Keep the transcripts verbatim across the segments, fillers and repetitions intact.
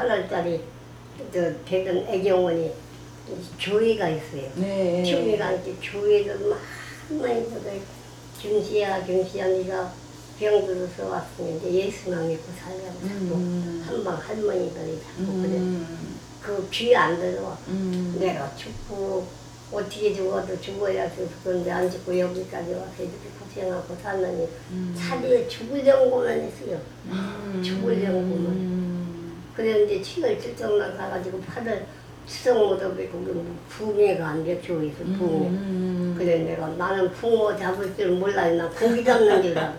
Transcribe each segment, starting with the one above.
팔월달에 저 대전 애경원이 교회가 있어요. 네. 교회가 이제 교회도 막 많이 들어요. 김씨야 김씨야 네가 병 들어서 왔으면 이제 예수만 믿고 살려고 자꾸 음. 한방 할머니들이 자꾸 음. 그래. 그 귀에 안 들어. 음. 내가 죽고 어떻게 죽어도 죽어야 돼서 그런데 안 죽고 여기까지 와서 이렇게 고생하고 살느니 음. 차라리 죽으려고만 했어요. 음. 죽으려고만. 음. 그래 이제 칠월 칠정날 가가지고 팔월 추석 무덤에 거기 붕해가 안 돼, 교회에서 붕해. 음. 그래 내가 나는 붕어 잡을 줄 몰라요. 나 고기 잡는 줄 알아.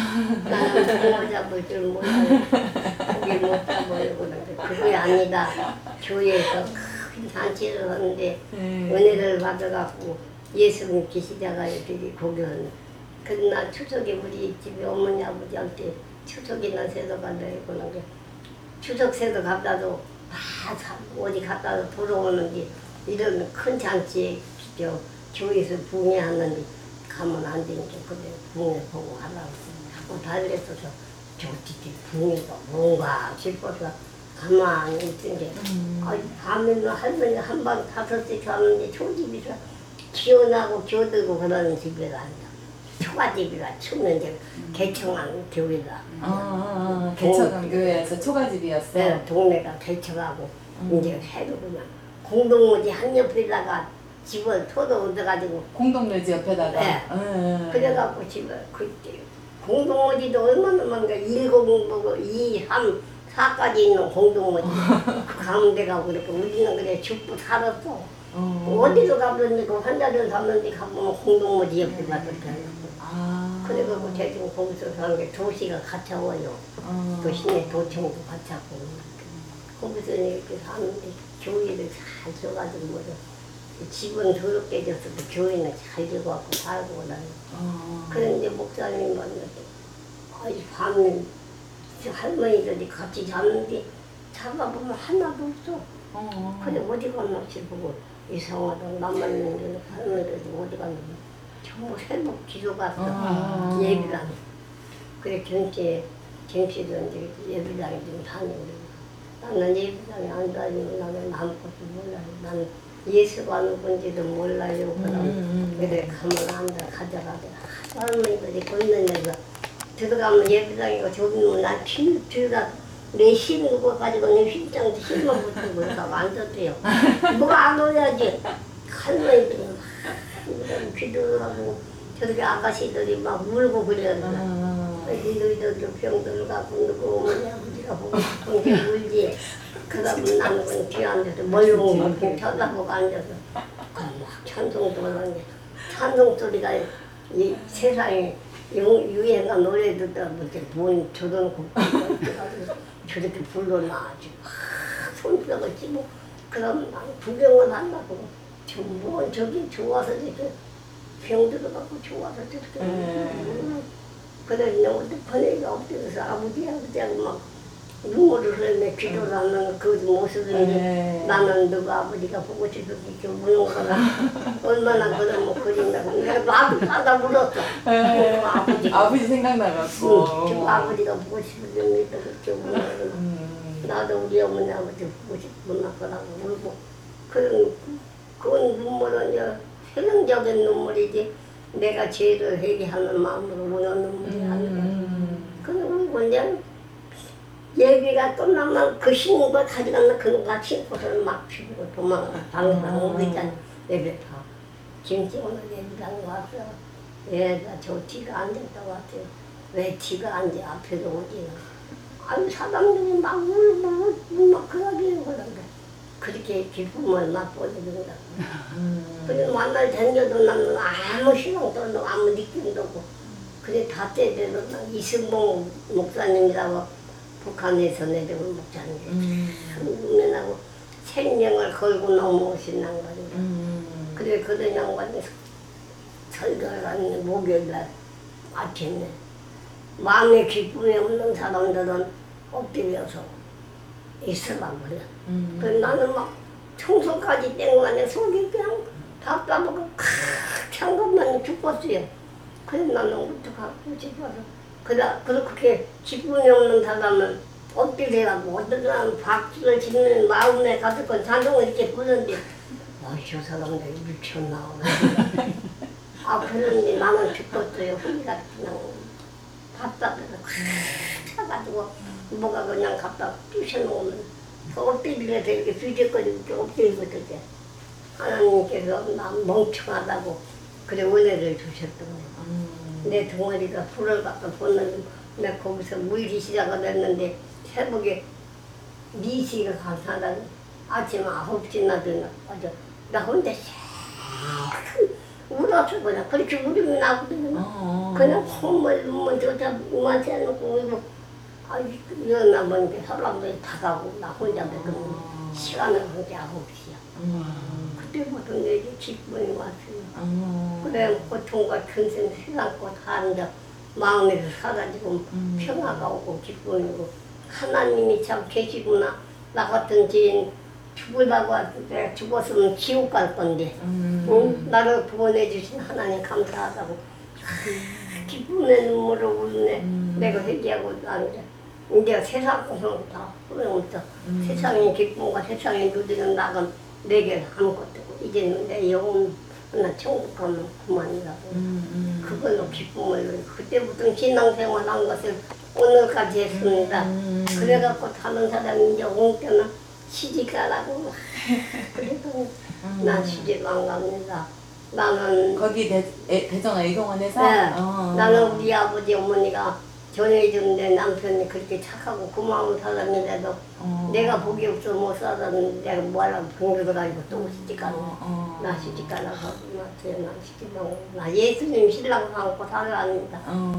나는 붕어 잡을 줄 몰라요. 고기 못 잡아요. 그런데 그게 아니다. 교회에서 큰 잔치를 하는데 네. 은혜를 받아갖고 예수님 계시다가 이렇게 고기는 그날 추석에 우리 집에 어머니 아버지한테 추석이나 새도 간다고 그러는데 추석 새도 갖다도 다 어디 갔다 돌아오는데 이런 큰 잔치에 저 교회에서 붕해하는데 가면 안 되니까 그래 붕해 보고 하라고 자꾸 달랬어서 저 뒤에 붕해가 뭔가 싶어서 가만히 있던데 음. 아이 밤에는 할머니 한방 다섯째 가는데 초집이서 기어나고 기어들고 그러는 집에가 아니야. 초가집이라 춥는데 개청한 교회다. 아, 아, 아. 개척한 교회에서 초가집이었어. 네, 동네가 개척하고 음. 이제 해도 그냥 공동묘지 한 옆에다가 집을 터도 얻어가지고 공동묘지 옆에다가. 네. 음. 그래갖고 집을 그때 공동묘지도 얼마나 많은가 일공보고 이, 삼, 사까지 있는 공동묘지 그 가운데 가고 그렇게 우리는 그래 죽고 살았어. 어. 어디로 가든지 그 환자들 잡는데 가보면 공동묘지 옆에 가서 살고 아. 그래갖고 대충 거기서 사는 게 도시가 가차워요. 어. 도시내 도청도 가차고 거기서 이렇게 사는데 교회를 잘 줘가지고 뭐죠. 집은 더럽게 졌어도 교회는 잘 줘갖고 살고 그다니. 어. 그런데 목사님 만나서 아이 밤에 할머니들이 같이 자는데 잡아보면 하나도 없어. 어. 그래 어디 갔나 싶고 이상하다. 나만 있는데 할머니들이 어디 갔나. 전부 새벽 기도 갔어. 아. 예비당. 그래 경치에 경치도 이제 예비당에 좀 다니고 나는 예비당에 안 다니고 나는 아무것도 몰라요. 나는 예수가 누군지도 몰라요. 그럼 음. 그래 가면 앉아 가져가게 할머니들이 건너내서 들어가면 예비당이고 저기는 난 길 들어가 내 힘을 가지고 내 휘장도 힘만 붙이고 그러다가 앉았대요. 뭐가 안 오야지. 할머니들이 막 기도를 하고 저렇게 아가씨들이 막 울고 그래야 돼. 아. 너희들도 병들을 갖고 누구 어머니 아버지가 보고 싶은 게 울지. 그러면 나는 그냥 뒤에 앉아서 멀리보고 쳐다보고 앉아서 막 찬송 들었는데 찬송 소리가 이 세상에 유행한 노래 듣다 보니까 본 저런 곡들이 저렇게 불러놔가지고 손뼉을 치고 그럼 난 구경을 한다고 뭐 저기 좋아서 저렇게 병들어 갖고 좋아서 저렇게 음. 그래 이제 어디 번외가 없어서 아버지 아버지하고 막 눈물을 흘리며 기도를 하는 그 모습을 네. 나는 누가 아버지가 보고 싶어서 이렇게 우는 거라 얼마나 그러면 그린다 내가 나도 받아 물었어. 네. 그 아버지가 아버지 생각나갖고. 그 아버지가 보고 싶으면 그렇게 우는 음. 나도 우리 어머니 아버지 보고 싶구나 그러고 울고 그런 그건 눈물은 이제 세상적인 눈물이지 내가 죄를 회개하는 마음으로 우는 눈물이 아니라 음. 그런 그냥 예비가 끝나면 그 신발 가져가면 그놈가 신고서 막 피우고 도망가 방에서 오고 있잖아. 예배 다 김치 오늘 예비당 왔어. 예, 저 뒤가 앉았다고 왔어요. 왜 뒤가 앉아 앞에서 오지? 아유 사람들이 막 울고 막 그러기는 그런데 그렇게 기쁨을 맛보여준다. 음. 그래 만날 다녀도 나는 아무 희망도 없고 아무 느낌도 없고 그래 다 때대로 이승봉 목사님이라고 북한에서 내려온 목사님 한국면하고 생명을 걸고 넘어오신 양반이다. 음. 그래 그런 양반이 설교를 하는 목요일날 아침에 마음에 기쁨이 없는 사람들은 엎드려서 있으라 그래. 음. 그래 나는 막 청소까지 땡만에 속이 그냥 답답하고 칵찬 것만 죽었어요. 그래 나는 어떡하고 싶어서 그래 그렇게 기쁨이 없는 사람은 엎드려가고 어떤 사람은 박수를 치는 마음에 가득한 찬송을 이렇게 부르는데 아저 사람들 미쳤나. 아 그러는데 나는 죽었어요. 혼자 그냥 밥밥에서 콱 차가지고 뭐가 그냥 갖다 부셔놓으면 그 엎드려서 이렇게 뒤적거리고 이렇게 엎드리고 있었지. 하나님께서 난 멍청하다고 그래 은혜를 주셨던 거예요. 음. 내 덩어리가 불을 갖다 붓는 내가 거기서 물기 시작을 했는데 새벽에 네 시가 감사하다. 아침 아홉 시나 되나 맞아. 나 혼자 샥 울어서 그냥 그렇게 울음이 나거든요. 어. 그냥 콧물 눈물 저자 이만치 해놓고 울고 아이 일어나 보니까 사람들이 다 가고 나 혼자 배그면 시간은 혼자 아홉 시야. 음. 그때부터 내게 기쁨이 왔어요. 음. 그래 고통과 근심 세상 꽃 하는데 마음에서 사라지고 음. 평화가 오고 기쁨이고 하나님이 참 계시구나. 나 같은 죄인 죽으려고 왔을 때 죽었으면 지옥 갈 건데 음. 응? 나를 구원해 주신 하나님 감사하다고 기쁨의 눈물을 울네. 음. 내가 회개하고 나는데 이제 세상 것은 다 소용없어. 음. 세상의 기쁨과 세상의 누리는 낙은 내게 아무것도 없고 이제는 내 영혼 나 천국 가면 그만이라고. 음. 음. 그걸로 기쁨을 그때부터 신앙생활 한 것을 오늘까지 했습니다. 음. 그래갖고 다른 사람이 이제 올 때는 시집 가라고 그래도 음. 난 시집 안 갑니다. 나는 거기 대, 애, 대전 애동원에서? 네, 어. 나는 우리 아버지 어머니가 전해주는데 남편이 그렇게 착하고 고마운 사람인데도 어. 내가 복이 없어 못 살았는데 내가 뭐하려고 병들어 가지고 또 시집 가는 어, 어. 나 시집 가라고 하고 나 시집 가고 나 예수님 신랑 삼고 살아갑니다. 어.